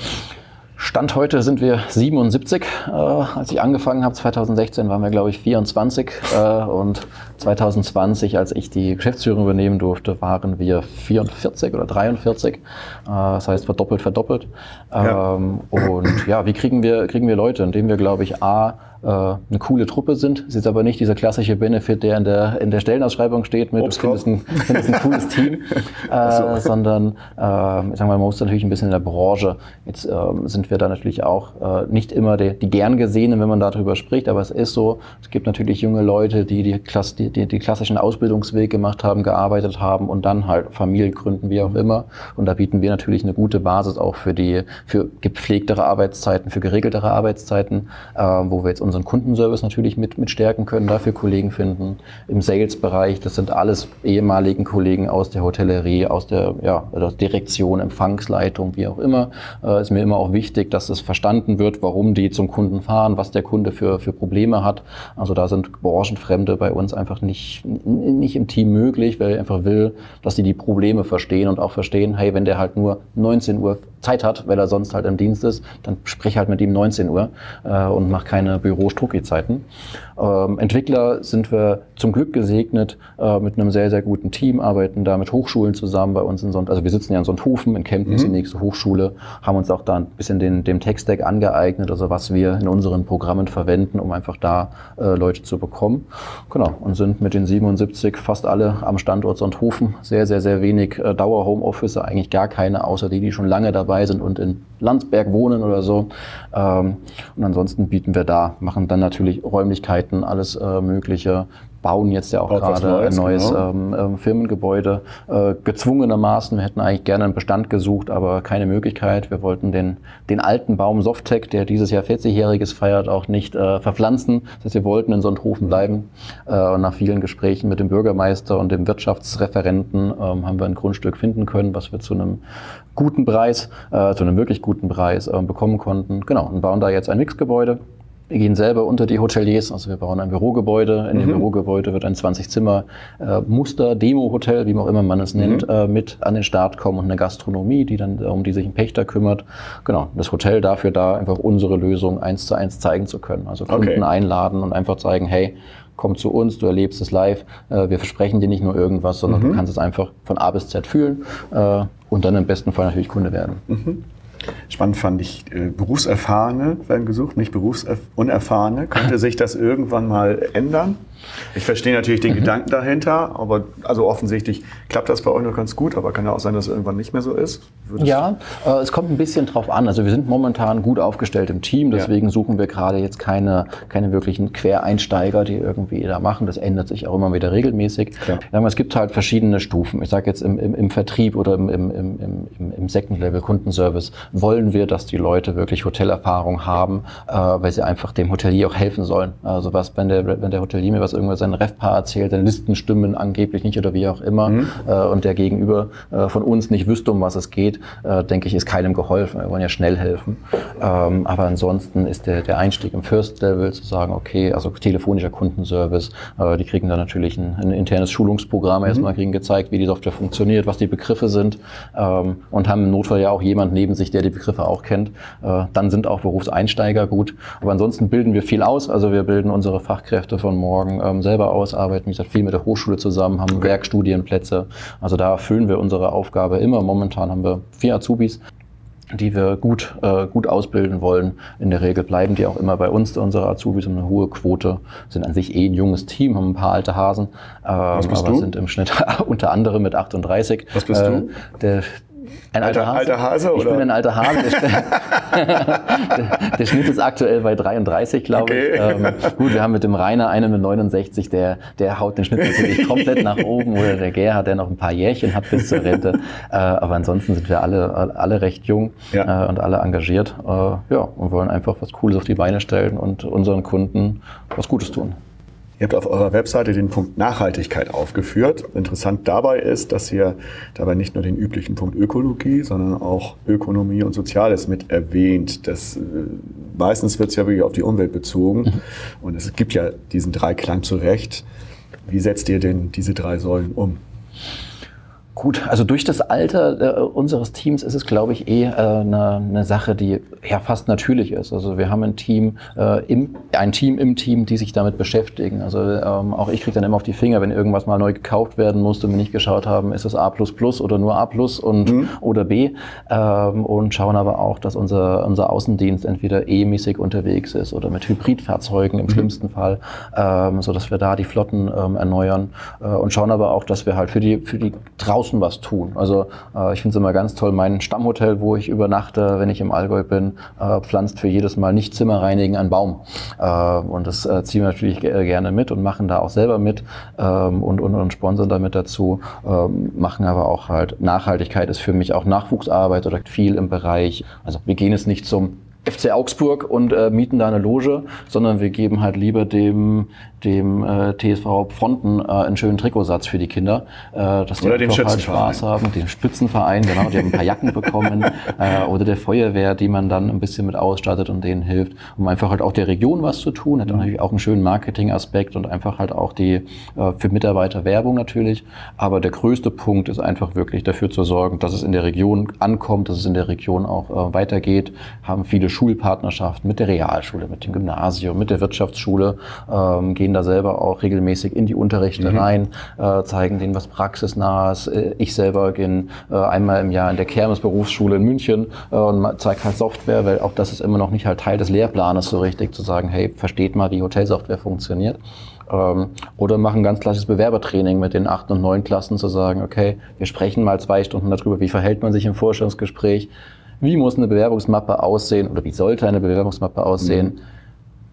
Stand heute sind wir siebenundsiebzig. Äh, als ich angefangen habe, zweitausendsechzehn, waren wir, glaube ich, vierundzwanzig. Äh, und zweitausendzwanzig, als ich die Geschäftsführung übernehmen durfte, waren wir vierundvierzig oder dreiundvierzig. Äh, das heißt, verdoppelt, verdoppelt. Ja. Ähm, und ja, wie kriegen wir, kriegen wir Leute? Indem wir, glaube ich, A, eine coole Truppe sind. Es ist aber nicht dieser klassische Benefit, der in der, in der Stellenausschreibung steht mit, du findest ein, findest ein cooles Team, äh, so. sondern, äh, ich sag mal, man muss natürlich ein bisschen in der Branche. Jetzt äh, sind wir da natürlich auch äh, nicht immer die, die gern gesehenen, wenn man darüber spricht, aber es ist so, es gibt natürlich junge Leute, die die, Klass, die, die, die klassischen Ausbildungsweg gemacht haben, gearbeitet haben und dann halt Familie gründen, wie auch immer. Und da bieten wir natürlich eine gute Basis auch für die, für gepflegtere Arbeitszeiten, für geregeltere Arbeitszeiten, äh, wo wir jetzt unseren Kundenservice natürlich mit, mit stärken können, dafür Kollegen finden. Im Sales-Bereich, das sind alles ehemaligen Kollegen aus der Hotellerie, aus der, ja, aus Direktion, Empfangsleitung, wie auch immer. Äh, ist mir immer auch wichtig, dass es verstanden wird, warum die zum Kunden fahren, was der Kunde für, für Probleme hat. Also da sind Branchenfremde bei uns einfach nicht, nicht im Team möglich, weil ich einfach will, dass die die Probleme verstehen und auch verstehen, hey, wenn der halt nur neunzehn Uhr Zeit hat, weil er sonst halt im Dienst ist, dann sprich halt mit ihm neunzehn Uhr äh, und mach keine Büro-Strucki-Zeiten. Ähm, Entwickler sind wir zum Glück gesegnet äh, mit einem sehr, sehr guten Team, arbeiten da mit Hochschulen zusammen bei uns in Sond- also wir sitzen ja in Sonthofen, in Kempten ist mhm. die nächste Hochschule, haben uns auch da ein bisschen den, dem Tech-Stack angeeignet, also was wir in unseren Programmen verwenden, um einfach da äh, Leute zu bekommen. Genau, und sind mit den siebenundsiebzig fast alle am Standort Sonthofen, sehr, sehr, sehr wenig äh, Dauer-Homeoffice, eigentlich gar keine, außer die, die schon lange dabei sind und in Landsberg wohnen oder so. Ähm, und ansonsten bieten wir da, machen dann natürlich Räumlichkeiten, alles äh, Mögliche, bauen jetzt ja auch Baut was gerade Neues, ein neues genau. ähm, Firmengebäude. Äh, gezwungenermaßen, wir hätten eigentlich gerne einen Bestand gesucht, aber keine Möglichkeit. Wir wollten den, den alten Baum Softec, der dieses Jahr vierzigjähriges feiert, auch nicht äh, verpflanzen. Das heißt, wir wollten in Sonthofen bleiben. Äh, und nach vielen Gesprächen mit dem Bürgermeister und dem Wirtschaftsreferenten ähm, haben wir ein Grundstück finden können, was wir zu einem guten Preis, äh, zu einem wirklich guten Preis äh, bekommen konnten. Genau, und bauen da jetzt ein Mixgebäude. Wir gehen selber unter die Hoteliers, also wir bauen ein Bürogebäude. In mhm. dem Bürogebäude wird ein zwanzig Zimmer äh, Muster-Demo-Hotel, wie auch immer man es nennt, mhm. äh, mit an den Start kommen und eine Gastronomie, die dann um die sich ein Pächter kümmert. Genau, das Hotel dafür da, einfach unsere Lösung eins zu eins zeigen zu können. Also Kunden okay. einladen und einfach zeigen, hey, komm zu uns, du erlebst es live. Äh, wir versprechen dir nicht nur irgendwas, sondern mhm. du kannst es einfach von A bis Z fühlen äh, und dann im besten Fall natürlich Kunde werden. Mhm. Spannend fand ich, äh, Berufserfahrene werden gesucht, nicht Berufsunerfahrene. Könnte sich das irgendwann mal ändern? Ich verstehe natürlich den mhm. Gedanken dahinter, aber also offensichtlich klappt das bei euch noch ganz gut, aber kann ja auch sein, dass es irgendwann nicht mehr so ist. Würdest ja, äh, es kommt ein bisschen drauf an. Also wir sind momentan gut aufgestellt im Team, deswegen ja. suchen wir gerade jetzt keine, keine wirklichen Quereinsteiger, die irgendwie da machen. Das ändert sich auch immer wieder regelmäßig. Ja. Es gibt halt verschiedene Stufen. Ich sage jetzt im, im, im Vertrieb oder im, im, im, im, im Second-Level-Kundenservice wollen wir, dass die Leute wirklich Hotelerfahrung haben, äh, weil sie einfach dem Hotelier auch helfen sollen. Also was, wenn der, wenn der Hotelier mir was irgendwas sein Refpaar erzählt, seine Listen stimmen angeblich nicht oder wie auch immer mhm. äh, und der Gegenüber äh, von uns nicht wüsste, um was es geht, äh, denke ich, ist keinem geholfen. Wir wollen ja schnell helfen. Ähm, aber ansonsten ist der, der Einstieg im First Level zu sagen, okay, also telefonischer Kundenservice, äh, die kriegen dann natürlich ein, ein internes Schulungsprogramm mhm. erstmal, kriegen gezeigt, wie die Software funktioniert, was die Begriffe sind ähm, und haben im Notfall ja auch jemand neben sich, der die Begriffe auch kennt. Äh, dann sind auch Berufseinsteiger gut. Aber ansonsten bilden wir viel aus. Also wir bilden unsere Fachkräfte von morgen ähm, selber aus, arbeiten, wie gesagt, viel mit der Hochschule zusammen, haben okay. Werkstudienplätze. Also da erfüllen wir unsere Aufgabe immer. Momentan haben wir vier Azubis, die wir gut, äh, gut ausbilden wollen. In der Regel bleiben die auch immer bei uns, unsere Azubis, haben eine hohe Quote, sind an sich eh ein junges Team, haben ein paar alte Hasen, ähm, aber du? sind im Schnitt unter anderem mit achtunddreißig. Was bist äh, du? Der, Ein alter, alter Hase? Alter Hase ich oder? bin ein alter Hase. der, der Schnitt ist aktuell bei dreiunddreißig, glaube okay. ich. Ähm, gut, wir haben mit dem Rainer einen mit neunundsechzig, der, der haut den Schnitt natürlich komplett nach oben. Oder der Gerhard, der noch ein paar Jährchen hat bis zur Rente. Äh, aber ansonsten sind wir alle, alle recht jung ja. äh, und alle engagiert. Äh, ja, und wollen einfach was Cooles auf die Beine stellen und unseren Kunden was Gutes tun. Ihr habt auf eurer Webseite den Punkt Nachhaltigkeit aufgeführt. Interessant dabei ist, dass ihr dabei nicht nur den üblichen Punkt Ökologie, sondern auch Ökonomie und Soziales mit erwähnt. Das, äh, meistens wird es ja wirklich auf die Umwelt bezogen. Mhm. Und es gibt ja diesen Dreiklang zurecht. Wie setzt ihr denn diese drei Säulen um? Gut, also durch das Alter äh, unseres Teams ist es, glaube ich, eh äh, eine, eine Sache, die ja fast natürlich ist. Also wir haben ein Team, äh, im, ein Team im Team, die sich damit beschäftigen. Also ähm, auch ich kriege dann immer auf die Finger, wenn irgendwas mal neu gekauft werden musste und wir nicht geschaut haben, ist es A plus plus oder nur A plus und mhm. oder B. Ähm, und schauen aber auch, dass unser, unser Außendienst entweder E-mäßig unterwegs ist oder mit Hybridfahrzeugen im mhm. schlimmsten Fall, ähm, sodass wir da die Flotten ähm, erneuern äh, und schauen aber auch, dass wir halt für die, für die draußen was tun. Also äh, ich finde es immer ganz toll, mein Stammhotel, wo ich übernachte, wenn ich im Allgäu bin, äh, pflanzt für jedes Mal nicht Zimmer reinigen einen Baum. Äh, und das äh, ziehen wir natürlich g- gerne mit und machen da auch selber mit ähm, und, und, und sponsern damit dazu, ähm, machen aber auch halt, Nachhaltigkeit ist für mich auch Nachwuchsarbeit oder viel im Bereich, also wir gehen jetzt nicht zum F C Augsburg und äh, mieten da eine Loge, sondern wir geben halt lieber dem, dem äh, T S V Fronten äh, einen schönen Trikotsatz für die Kinder, äh, dass die oder den halt Spaß haben. Den Spitzenverein, genau, die haben ein paar Jacken bekommen äh, oder der Feuerwehr, die man dann ein bisschen mit ausstattet und denen hilft, um einfach halt auch der Region was zu tun. Hat mhm. natürlich auch einen schönen Marketingaspekt und einfach halt auch die äh, für Mitarbeiter Werbung natürlich. Aber der größte Punkt ist einfach wirklich dafür zu sorgen, dass es in der Region ankommt, dass es in der Region auch äh, weitergeht. Haben viele Schulpartnerschaften mit der Realschule, mit dem Gymnasium, mit der Wirtschaftsschule, ähm, gehen da selber auch regelmäßig in die Unterrichte mhm. rein, äh, zeigen denen was Praxisnahes. Ich selber gehe äh, einmal im Jahr in der Kermes-Berufsschule in München äh, und zeige halt Software, weil auch das ist immer noch nicht halt Teil des Lehrplanes so richtig, zu sagen, hey, versteht mal, wie Hotelsoftware funktioniert. Ähm, oder machen ganz klassisches Bewerbertraining mit den achten und neun Klassen, zu sagen, okay, wir sprechen mal zwei Stunden darüber, wie verhält man sich im Vorstellungsgespräch, wie muss eine Bewerbungsmappe aussehen oder wie sollte eine Bewerbungsmappe aussehen. Mhm.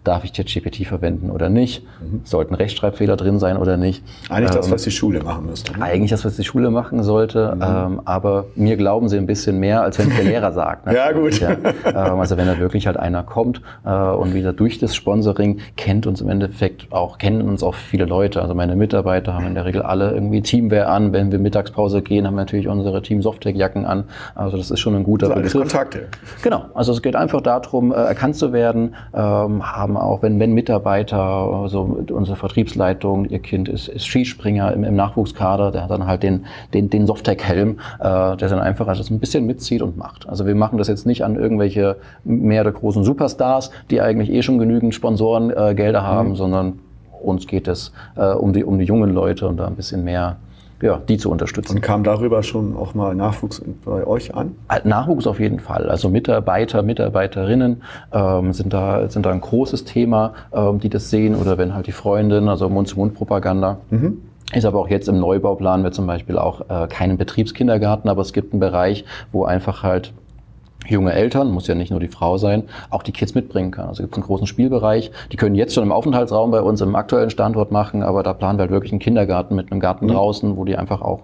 darf ich ChatGPT verwenden oder nicht, mhm. sollten Rechtschreibfehler drin sein oder nicht. Eigentlich ähm, das, was die Schule machen müsste. Ne? Eigentlich das, was die Schule machen sollte, mhm. ähm, aber mir glauben sie ein bisschen mehr, als wenn es der Lehrer sagt. Ja, gut. Ja. Ähm, also wenn da wirklich halt einer kommt äh, und wieder durch das Sponsoring kennt uns im Endeffekt auch, kennen uns auch viele Leute. Also meine Mitarbeiter haben in der Regel alle irgendwie Teamwear an. Wenn wir Mittagspause gehen, haben wir natürlich unsere Team Softec-Jacken an. Also das ist schon ein guter also alles Begriff. Kontakte. Genau. Also es geht einfach darum, äh, erkannt zu werden, ähm, haben auch, wenn, wenn Mitarbeiter, also unsere Vertriebsleitung, ihr Kind ist, ist Skispringer im, im Nachwuchskader, der hat dann halt den, den, den Softec-Helm, äh, der dann einfach also ein bisschen mitzieht und macht. Also wir machen das jetzt nicht an irgendwelche mehr oder großen Superstars, die eigentlich eh schon genügend Sponsorengelder äh, Gelder haben, mhm. sondern uns geht es äh, um die, um die jungen Leute und da ein bisschen mehr, ja, die zu unterstützen. Und kam darüber schon auch mal Nachwuchs bei euch an? Nachwuchs auf jeden Fall. Also Mitarbeiter, Mitarbeiterinnen ähm, sind da sind da ein großes Thema, ähm, die das sehen, oder wenn halt die Freundin, also Mund-zu-Mund-Propaganda. Mhm. Ist aber auch jetzt im Neubau planen wir zum Beispiel auch äh, keinen Betriebskindergarten, aber es gibt einen Bereich, wo einfach halt junge Eltern, muss ja nicht nur die Frau sein, auch die Kids mitbringen kann. Also es gibt einen großen Spielbereich. Die können jetzt schon im Aufenthaltsraum bei uns im aktuellen Standort machen, aber da planen wir halt wirklich einen Kindergarten mit einem Garten mhm. draußen, wo die einfach auch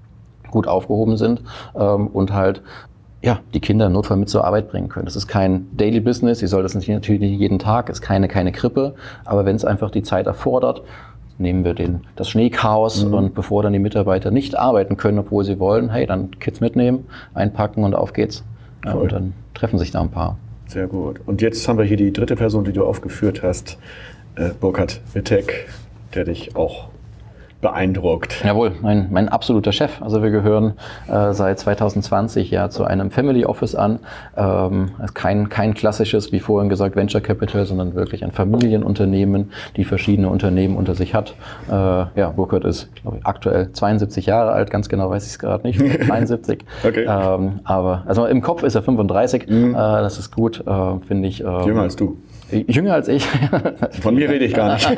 gut aufgehoben sind ähm, und halt ja, die Kinder im Notfall mit zur Arbeit bringen können. Das ist kein Daily Business, sie soll das natürlich nicht jeden Tag, ist keine, keine Krippe, aber wenn es einfach die Zeit erfordert, nehmen wir den, das Schneechaos mhm. und bevor dann die Mitarbeiter nicht arbeiten können, obwohl sie wollen, hey, dann Kids mitnehmen, einpacken und auf geht's. Ja, und dann treffen sich da ein paar. Sehr gut. Und jetzt haben wir hier die dritte Person, die du aufgeführt hast, äh, Burkhard Wittek, der dich auch beeindruckt. Jawohl, mein, mein absoluter Chef. Also wir gehören äh, seit zwanzig zwanzig ja zu einem Family Office an. Ähm, kein, kein klassisches, wie vorhin gesagt, Venture Capital, sondern wirklich ein Familienunternehmen, die verschiedene Unternehmen unter sich hat. Äh, ja, Burkhard ist, glaube ich, aktuell zweiundsiebzig Jahre alt, ganz genau weiß ich es gerade nicht, dreiundsiebzig. Okay. Ähm, aber also im Kopf ist er fünfunddreißig, mhm. äh, das ist gut, äh, finde ich. Äh, Jünger als du. Jünger als ich. Von mir rede ich gar nicht.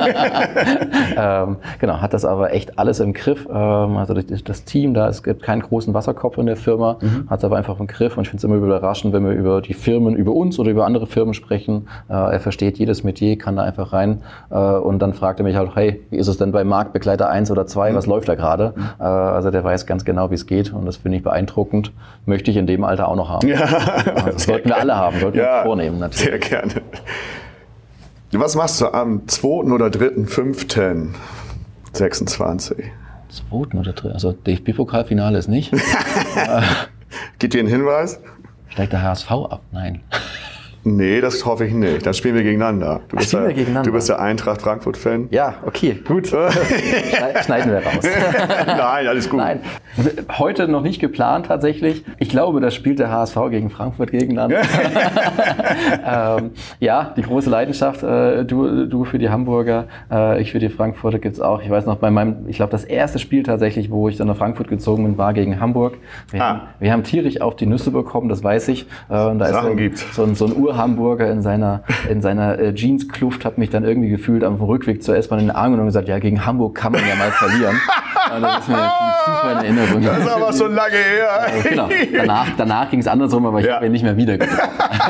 ähm, genau, hat das aber echt alles im Griff. Ähm, also das, das Team da, es gibt keinen großen Wasserkopf in der Firma, mhm. hat es aber einfach im Griff. Und ich finde es immer überraschend, wenn wir über die Firmen, über uns oder über andere Firmen sprechen. Äh, er versteht jedes Metier, kann da einfach rein. Äh, und dann fragt er mich halt, hey, wie ist es denn bei Marktbegleiter eins oder zwei? Mhm. Was läuft da gerade? Mhm. Äh, also der weiß ganz genau, wie es geht. Und das finde ich beeindruckend. Möchte ich in dem Alter auch noch haben. Ja, also das sollten wir alle haben, sollten ja, wir uns vornehmen natürlich. Sehr gerne. Was machst du am zweiten oder dritten fünften sechsundzwanzig? zweiten oder dritten Also D F B-Pokalfinale ist nicht. Gibt dir einen Hinweis? Steigt der H S V ab? Nein. Nee, das hoffe ich nicht. Dann spielen wir gegeneinander. Du, Ach, bist, der, wir gegeneinander. du bist der Eintracht Frankfurt-Fan. Ja, okay, gut. Schneiden wir raus. Nein, alles gut. Nein. Heute noch nicht geplant tatsächlich. Ich glaube, das spielt der H S V gegen Frankfurt gegeneinander. ähm, ja, die große Leidenschaft. Äh, du, du für die Hamburger, äh, ich für die Frankfurter gibt's auch. Ich weiß noch, bei meinem, ich glaube, das erste Spiel tatsächlich, wo ich dann nach Frankfurt gezogen bin, war gegen Hamburg. Wir, ah. haben, wir haben tierisch auf die Nüsse bekommen, das weiß ich. Äh, und da Sachen ist gibt's. so ein, so ein Ur-Hamburger in seiner, in seiner äh, Jeans-Kluft hat mich dann irgendwie gefühlt am Rückweg zur S-Bahn in den Arm genommen und gesagt, ja, gegen Hamburg kann man ja mal verlieren. Und das ist mir super in Erinnerung. Das ist aber schon lange her. Äh, genau. Danach, danach ging es andersrum, aber ich ja. habe ihn nicht mehr wiedergetroffen.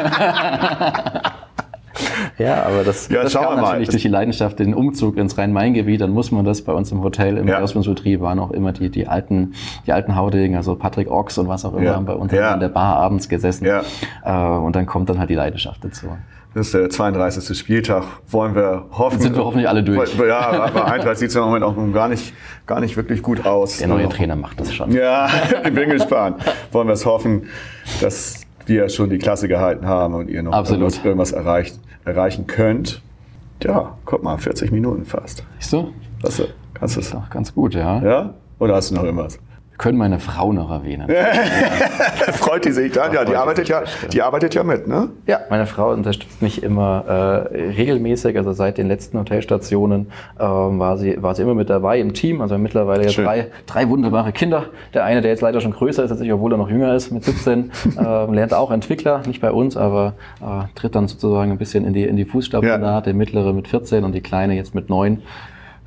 Ja, aber das, ja, das kam natürlich durch die Leidenschaft, den Umzug ins Rhein-Main-Gebiet, dann muss man das bei uns im Hotel, im ja. Ausbildungsbetrieb waren auch immer die, die alten, die alten Haudegen, also Patrick Ochs und was auch immer, ja. haben bei uns ja. in der Bar abends gesessen. Ja. Äh, und dann kommt dann halt die Leidenschaft dazu. Das ist der zweiunddreißigste Spieltag, wollen wir hoffen. Sind wir hoffentlich alle durch. Ja, aber Eintracht sieht es ja im Moment auch gar nicht, gar nicht wirklich gut aus. Der neue Trainer macht das schon. Ja, ich bin gespannt. Wollen wir es hoffen, dass wir schon die Klasse gehalten haben und ihr noch irgendwas, irgendwas erreicht, erreichen könnt. Ja, guck mal, vierzig Minuten fast. Siehst du? Das, kannst du das ist doch ganz gut, ja. Ja? Oder hast du noch irgendwas? Wir können meine Frau noch erwähnen. Freut die sich dann? Ja, die arbeitet ja, die arbeitet ja mit, ne? Ja, meine Frau unterstützt mich immer äh, regelmäßig. Also seit den letzten Hotelstationen äh, war sie war sie immer mit dabei im Team. Also mittlerweile jetzt drei, drei wunderbare Kinder. Der eine, der jetzt leider schon größer ist, als ich, obwohl er noch jünger ist, mit siebzehn, äh, lernt auch Entwickler, nicht bei uns, aber äh, tritt dann sozusagen ein bisschen in die in die Fußstapfen ja. da. Der mittlere mit vierzehn und die kleine jetzt mit neun.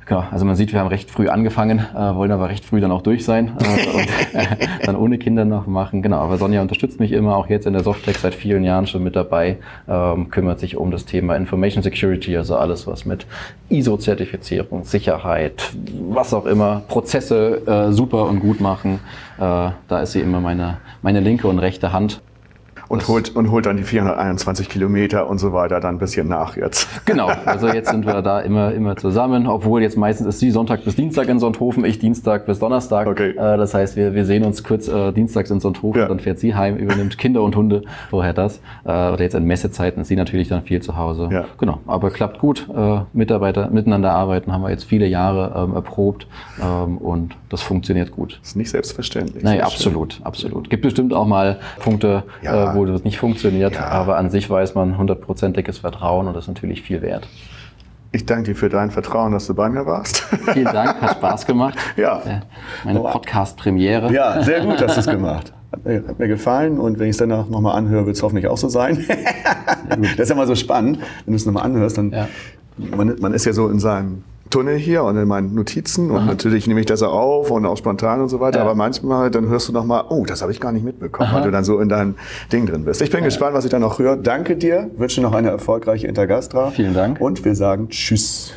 Genau, also man sieht, wir haben recht früh angefangen, äh, wollen aber recht früh dann auch durch sein äh, und äh, dann ohne Kinder noch machen. Genau, aber Sonja unterstützt mich immer, auch jetzt in der Softec seit vielen Jahren schon mit dabei, ähm, kümmert sich um das Thema Information Security, also alles, was mit I S O-Zertifizierung, Sicherheit, was auch immer, Prozesse äh, super und gut machen. Äh, da ist sie immer meine, meine linke und rechte Hand. Und holt, und holt dann die vierhunderteinundzwanzig Kilometer und so weiter dann ein bisschen nach jetzt. Genau, also jetzt sind wir da immer, immer zusammen, obwohl jetzt meistens ist sie Sonntag bis Dienstag in Sonthofen, ich Dienstag bis Donnerstag. Okay. Äh, das heißt, wir, wir sehen uns kurz äh, dienstags in Sonthofen, ja. Dann fährt sie heim, übernimmt Kinder und Hunde, vorher das. Äh, oder jetzt in Messezeiten ist sie natürlich dann viel zu Hause. Ja. Genau, aber klappt gut. Äh, Mitarbeiter miteinander arbeiten, haben wir jetzt viele Jahre ähm, erprobt ähm, und das funktioniert gut. Das ist nicht selbstverständlich. Nein, absolut, schön. absolut. Gibt bestimmt auch mal Punkte, ja. äh, wo das nicht funktioniert, ja. aber an sich weiß man hundertprozentiges Vertrauen und das ist natürlich viel wert. Ich danke dir für dein Vertrauen, dass du bei mir warst. Vielen Dank, hat Spaß gemacht. Ja. Äh, meine Podcast-Premiere. Ja, sehr gut hast du es gemacht. Hat mir, hat mir gefallen und wenn ich es dann noch mal anhöre, wird es hoffentlich auch so sein. Das ist ja mal so spannend, wenn du es nochmal anhörst, dann ja. man, man ist ja so in seinem Tunnel hier und in meinen Notizen und Aha. natürlich nehme ich das auch auf und auch spontan und so weiter, ja. aber manchmal dann hörst du noch mal, oh, das habe ich gar nicht mitbekommen, Aha. weil du dann so in deinem Ding drin bist. Ich bin ja. gespannt, was ich dann noch höre. Danke dir, wünsche noch eine erfolgreiche Intergastra. Vielen Dank. Und wir sagen Tschüss.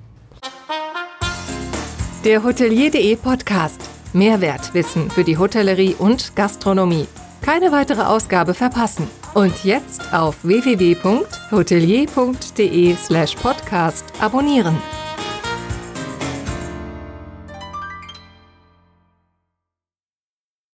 Der Hotelier.de Podcast. Mehrwertwissen für die Hotellerie und Gastronomie. Keine weitere Ausgabe verpassen. Und jetzt auf w w w punkt hotelier punkt de slash podcast abonnieren.